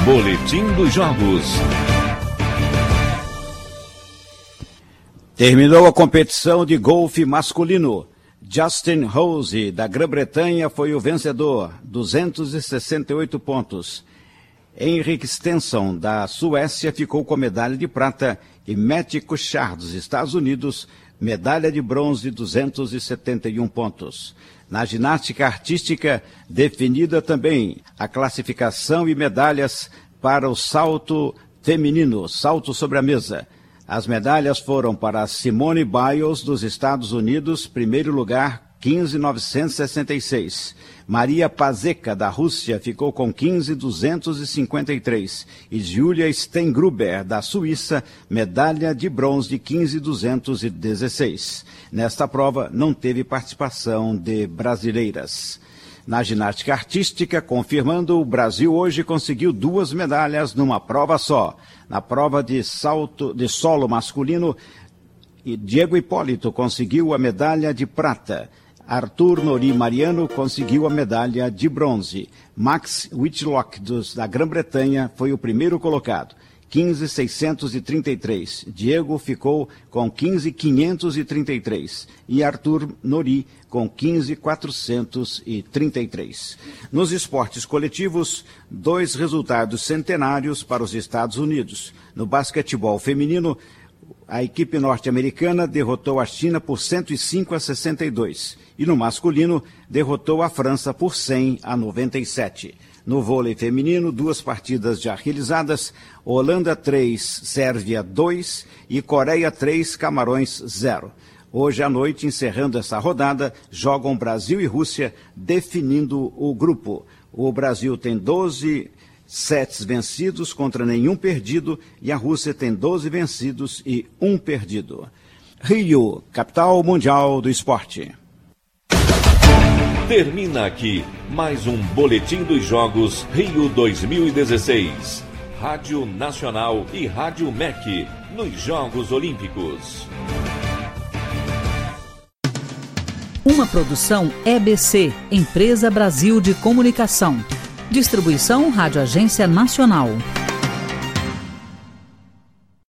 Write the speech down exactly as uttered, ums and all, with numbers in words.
Boletim dos Jogos. Terminou a competição de golfe masculino. Justin Rose, da Grã-Bretanha, foi o vencedor, duzentos e sessenta e oito pontos. Henrik Stenson, da Suécia, ficou com medalha de prata e Matt Kuchar, dos Estados Unidos, medalha de bronze, duzentos e setenta e um pontos. Na ginástica artística, definida também a classificação e medalhas para o salto feminino, salto sobre a mesa. As medalhas foram para Simone Biles, dos Estados Unidos, primeiro lugar, quinze mil novecentos e sessenta e seis. Maria Pazeka, da Rússia, ficou com quinze mil duzentos e cinquenta e três. E Julia Stengruber, da Suíça, medalha de bronze de quinze mil duzentos e dezesseis. Nesta prova, não teve participação de brasileiras. Na ginástica artística, confirmando, o Brasil hoje conseguiu duas medalhas numa prova só. Na prova de salto de solo masculino, Diego Hipólito conseguiu a medalha de prata. Arthur Nori Mariano conseguiu a medalha de bronze. Max Whitlock, dos, da Grã-Bretanha, foi o primeiro colocado, quinze mil seiscentos e trinta e três. Diego ficou com quinze mil quinhentos e trinta e três e Arthur Nori com quinze mil quatrocentos e trinta e três. Nos esportes coletivos, dois resultados centenários para os Estados Unidos. No basquetebol feminino, a equipe norte-americana derrotou a China por cento e cinco a sessenta e dois e no masculino derrotou a França por cem a noventa e sete. No vôlei feminino, duas partidas já realizadas, Holanda três, Sérvia dois e Coreia três, Camarões zero. Hoje à noite, encerrando essa rodada, jogam Brasil e Rússia, definindo o grupo. O Brasil tem doze sets vencidos contra nenhum perdido e a Rússia tem doze vencidos e um perdido. Rio, capital mundial do esporte. Termina aqui mais um Boletim dos Jogos Rio dois mil e dezesseis. Rádio Nacional e Rádio M E C nos Jogos Olímpicos. Uma produção E B C, Empresa Brasil de Comunicação. Distribuição Rádio Agência Nacional.